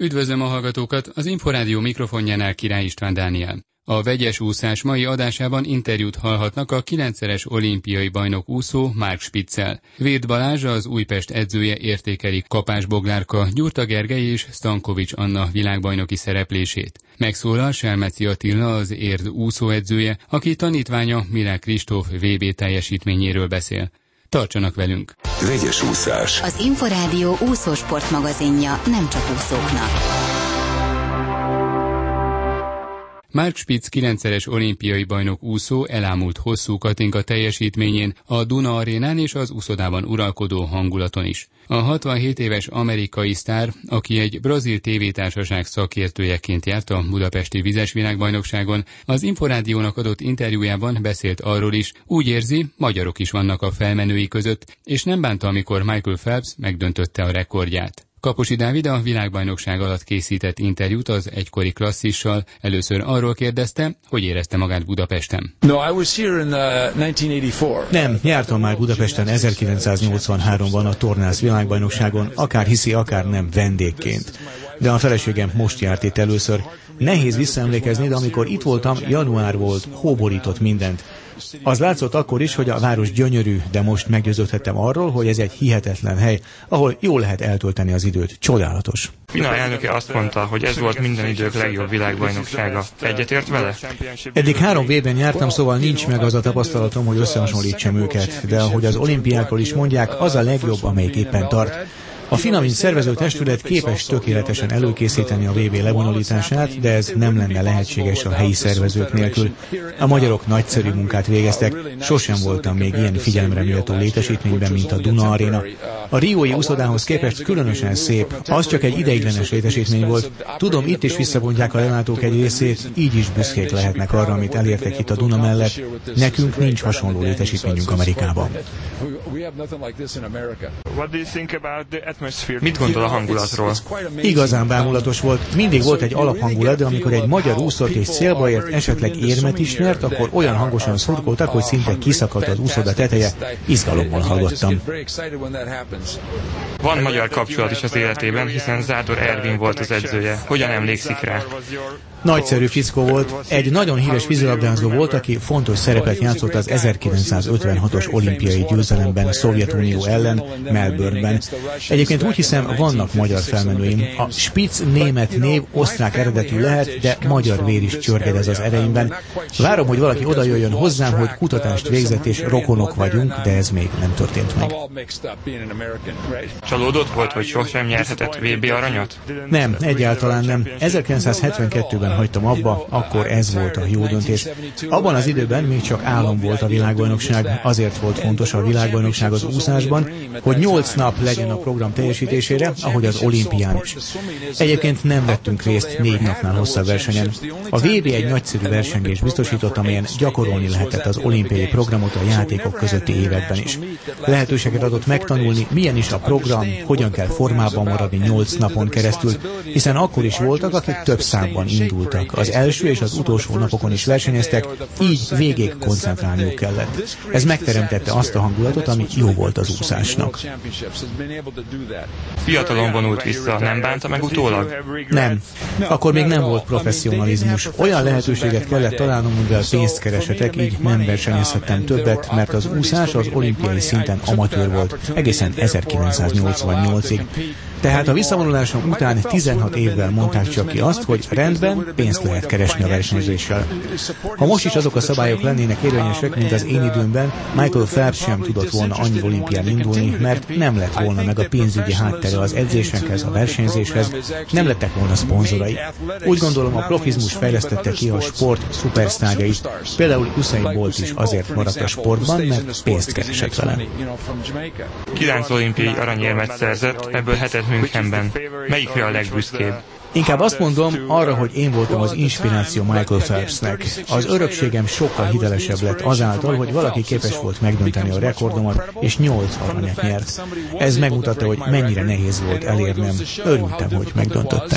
Üdvözlöm a hallgatókat, az Inforádió mikrofonjánál Király István Dániel. A vegyes úszás mai adásában interjút hallhatnak a 9-szeres olimpiai bajnok úszó Mark Spitzel. Vird Balázs, az Újpest edzője értékeli Kapás Boglárka, Gyurta Gergely és Stankovics Anna világbajnoki szereplését. Megszólal Selmeci Attila, az Érd úszóedzője, aki tanítványa Milák Kristóf VB teljesítményéről beszél. Tartsanak velünk! Vegyes úszás. Az Inforádió úszósport magazinja nem csak úszóknak. Mark Spitz 9-szeres olimpiai bajnok úszó elámult hosszú Katinka teljesítményén, a Duna arénán és az úszodában uralkodó hangulaton is. A 67 éves amerikai sztár, aki egy brazil tévétársaság szakértőjeként járt a budapesti vizes világbajnokságon, az Inforádiónak adott interjújában beszélt arról is, úgy érzi, magyarok is vannak a felmenői között, és nem bánta, amikor Michael Phelps megdöntötte a rekordját. Kaposi Dávid a világbajnokság alatt készített interjút az egykori klasszissal. Először arról kérdezte, hogy érezte magát Budapesten. Nem, jártam már Budapesten 1983-ban a tornász világbajnokságon, akár hiszi, akár nem, vendégként. De a feleségem most járt itt először. Nehéz visszaemlékezni, de amikor itt voltam, január volt, hóborított mindent. Az látszott akkor is, hogy a város gyönyörű, de most meggyőződhettem arról, hogy ez egy hihetetlen hely, ahol jól lehet eltölteni az időt. Csodálatos. FINA elnöke azt mondta, hogy ez volt minden idők legjobb világbajnoksága. Egyetért vele? Eddig 3 V-ben jártam, szóval nincs meg az a tapasztalatom, hogy összehasonlítsam őket, de ahogy az olimpiákról is mondják, az a legjobb, amelyik éppen tart. A FINA, mint szervező testület képes tökéletesen előkészíteni a VB lebonyolítását, de ez nem lenne lehetséges a helyi szervezők nélkül. A magyarok nagyszerű munkát végeztek, sosem voltam még ilyen figyelemre méltó létesítményben, mint a Duna Aréna. A riói úszodához képest különösen szép, az csak egy ideiglenes létesítmény volt. Tudom, itt is visszavontják a lelátók egy részét, így is büszkék lehetnek arra, amit elértek itt a Duna mellett. Nekünk nincs hasonló létesítményünk Amerikában. Mit gondol a hangulatról? Igazán bámulatos volt. Mindig volt egy alaphangulat, de amikor egy magyar úszott és célba ért, esetleg érmet is nyert, akkor olyan hangosan szurkoltak, hogy szinte kiszakadt az úszoda teteje. Izgalommal hallgattam. Van magyar kapcsolat is az életében, hiszen Zádor Ervin volt az edzője. Hogyan emlékszik rá? Nagyszerű fickó volt. Egy nagyon híres vízilabdázó volt, aki fontos szerepet játszott az 1956-os olimpiai győzelemben Szovjetunió ellen, Melbourneben. Egyébként úgy hiszem, vannak magyar felmenőim. A Spitz német név osztrák eredetű lehet, de magyar vér is csörged az ereimben. Várom, hogy valaki oda jöjjön hozzám, hogy kutatást végzett és rokonok vagyunk, de ez még nem történt meg. Csalódott volt, hogy sosem nyerhetett VB aranyat? Nem, egyáltalán nem. 1972-ben hagytam abba, akkor ez volt a jó döntés. Abban az időben még csak álom volt a világbajnokság, azért volt fontos a világbajnokság az úszásban, hogy 8 nap legyen a program teljesítésére, ahogy az olimpián is. Egyébként nem vettünk részt 4 napnál hosszabb versenyen. A VB egy nagyszerű versengést biztosított, amelyen gyakorolni lehetett az olimpiai programot a játékok közötti években is. Lehetőséget adott megtanulni, milyen is a program, hogyan kell formában maradni 8 napon keresztül, hiszen akkor is voltak, akik több számban indultak. Az első és az utolsó napokon is versenyeztek, így végig koncentrálniuk kellett. Ez megteremtette azt a hangulatot, ami jó volt az úszásnak. Fiatalon vonult vissza, nem bánta meg utólag? Nem. Akkor még nem volt professzionalizmus. Olyan lehetőséget kellett találnom, mivel pénzt keresetek, így nem versenyezhettem többet, mert az úszás az olimpiai szinten amatőr volt, egészen 1988-ig. Tehát a visszavonulásom után 16 évvel mondták csak ki azt, hogy rendben, pénzt lehet keresni a versenyzéssel. Ha most is azok a szabályok lennének érvényesek, mint az én időmben, Michael Phelps sem tudott volna annyi olimpián indulni, mert nem lett volna meg a pénzügyi háttere az edzésekhez, a versenyzéshez, nem lettek volna szponzorai. Úgy gondolom, a profizmus fejlesztette ki a sport szupersztárjait. Például Usain Bolt is azért maradt a sportban, mert pénzt keresett vele. 9 olimpiai aranyérmet szerzett, ebből 7-et Münchenben. Melyikre a legbüszkébb? Inkább azt mondom arra, hogy én voltam az inspiráció Michael Phelpsnek. Az örökségem sokkal hitelesebb lett azáltal, hogy valaki képes volt megdönteni a rekordomat, és 8 aranyat nyert. Ez megmutatta, hogy mennyire nehéz volt elérnem. Örültem, hogy megdöntötte.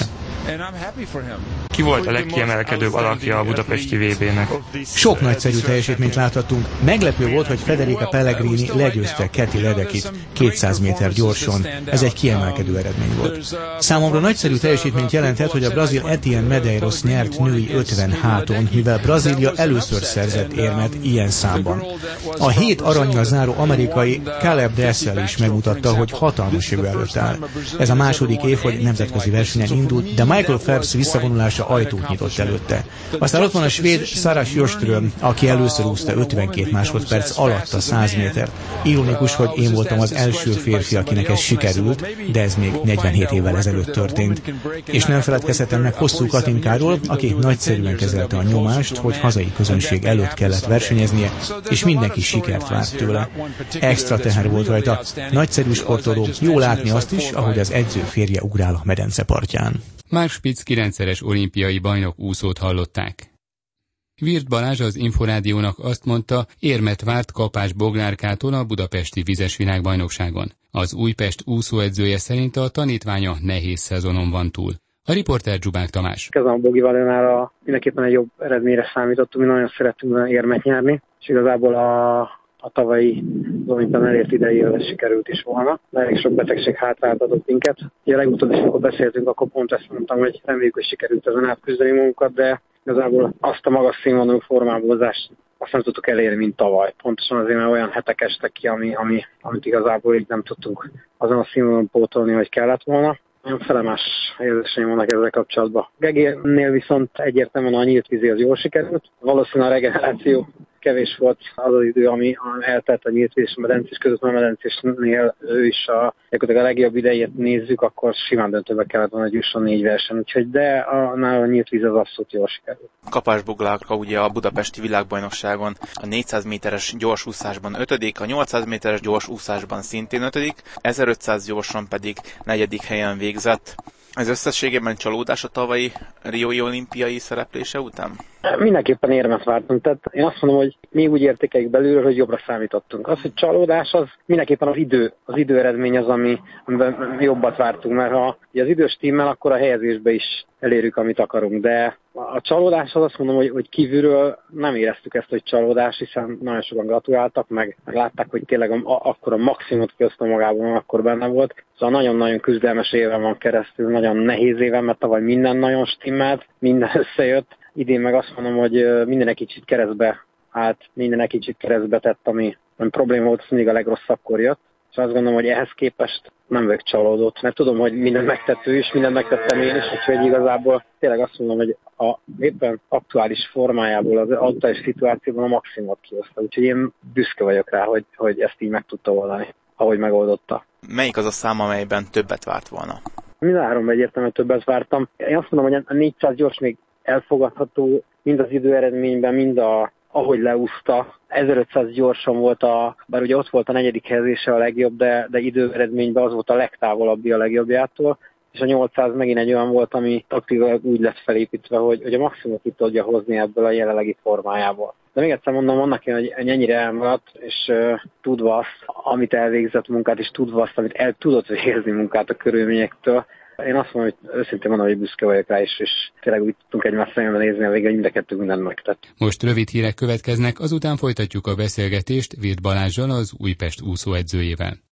Ki volt a legkiemelkedőbb alakja a budapesti VB-nek? Sok nagyszerű teljesítményt láthattunk. Meglepő volt, hogy Federica Pellegrini legyőzte Katie Ledeckit 200 méter gyorsan. Ez egy kiemelkedő eredmény volt. Számomra nagyszerű teljesítményt jelentett, hogy a brazil Etienne Medeiros nyert női 50 háton, mivel Brazília először szerzett érmet ilyen számban. A 7 arannyal záró amerikai Caleb Dressel is megmutatta, hogy hatalmas jövő előtt áll. Ez a második év, hogy nemzetközi versenyen indult, de Michael Phelps visszavonulása ajtót nyitott előtte. Aztán ott van a svéd Sara Sjöström, aki először úszta 52 másodperc alatt a 100 méter. Ironikus, hogy én voltam az első férfi, akinek ez sikerült, de ez még 47 évvel ezelőtt történt. És nem feledkezhetem meg Hosszú Katinkáról, aki nagyszerűen kezelte a nyomást, hogy hazai közönség előtt kellett versenyeznie, és mindenki sikert várt tőle. Extra teher volt rajta. Nagyszerű sportoló, jó látni azt is, ahogy az edző férje ugrál a medence partján. Mark Spitz 9-szeres olimpiai bajnok úszót hallották. Wirth Balázs az Inforádiónak azt mondta, érmet várt Kapás Boglárkától a budapesti vizes világbajnokságon. Az Újpest úszóedzője szerint a tanítványa nehéz szezonon van túl. A riporter Zsubák Tamás. A Bogival mindenképpen egy jobb eredményre számítottunk, mi nagyon szerettünk érmet nyerni, és igazából a tavalyi olimpián elért idejével sikerült is volna, de elég sok betegség hátráltatott minket. Ugye legutóbb is, amikor beszéltünk, akkor pont ezt mondtam, hogy reméljük, hogy sikerült ezen átküzdeni magunkat, de igazából azt a magas színvonalú formábozást azt nem tudtuk elérni, mint tavaly. Pontosan azért, mert olyan hetek estek ki, amit igazából így nem tudtunk azon a színvonalon pótolni, hogy kellett volna. Nagyon felemás érzéseim vannak ezzel kapcsolatban. Gegénél viszont egyértelműen a nyílt vízi az jól sikerült. Valószínűleg a regeneráció kevés volt az idő, ami eltelt a nyílt víz és a medencés között, mert a medencésnél ő is a legjobb idejét nézzük, akkor simán döntőbe kellett volna, hogy jusson 4 verseny. Úgyhogy de nála a nyílt víz az abszolút jól sikerült. Kapás Boglárka ugye a budapesti világbajnokságon a 400 méteres gyorsúszásban 5., a 800 méteres gyorsúszásban szintén 5., 1500 gyorsan pedig 4. helyen végzett. Ez összességében csalódás a tavalyi riói olimpiai szereplése után? Mindenképpen érmet vártunk. Tehát én azt mondom, hogy mi úgy értékeljük belülről, hogy jobbra számítottunk. Az, hogy csalódás, az mindenképpen az idő eredmény az, amiben jobbat vártunk, mert ha az idős tímmel, akkor a helyezésbe is elérjük, amit akarunk. De a csalódás az azt mondom, hogy kívülről nem éreztük ezt, hogy csalódás, hiszen nagyon sokan gratuláltak, meg látták, hogy tényleg akkor a maximumot kihozta magában, akkor benne volt. Szóval nagyon-nagyon küzdelmes éven van keresztül, nagyon nehéz éven, mert tavaly minden nagyon stimmelt, minden összejött. Idén meg azt mondom, hogy minden egy kicsit keresztbe állt, minden egy kicsit keresztbe tett, ami probléma volt, mindig a legrosszabbkor jött. És azt gondolom, hogy ehhez képest nem vagyok csalódott, mert tudom, hogy mindent megtett ő is, mindent megtettem én is, úgyhogy igazából tényleg azt mondom, hogy a éppen aktuális formájából, az aktuális szituációban a maximumot kihozta. Úgyhogy én büszke vagyok rá, hogy ezt így meg tudta oldani, ahogy megoldotta. Melyik az a szám, amelyben többet várt volna? Mind a 3 egyértelműen többet vártam. Én azt mondom, hogy a 400 gyors még elfogadható, mind az időeredményben, mind ahogy leúszta. 1500 gyorsan volt bár ugye ott volt a 4. helyezése a legjobb, de időeredményben az volt a legtávolabbi a legjobbjától, és a 800 megint egy olyan volt, ami taktikailag úgy lett felépítve, hogy a maximumot ki tudja hozni ebből a jelenlegi formájából. De még egyszer mondom, annak hogy ennyire elmaradt, és tudva azt, amit elvégzett munkát, és tudva azt, amit el tudott végezni munkát a körülményektől, én azt mondom, hogy őszintén mondom, hogy büszke vagyok rá is, és tényleg úgy tudtunk egymás szemben nézni a végén, hogy mind a kettő mindent megtett. Most rövid hírek következnek, azután folytatjuk a beszélgetést Wirth Balázsral, az Újpest úszóedzőjével.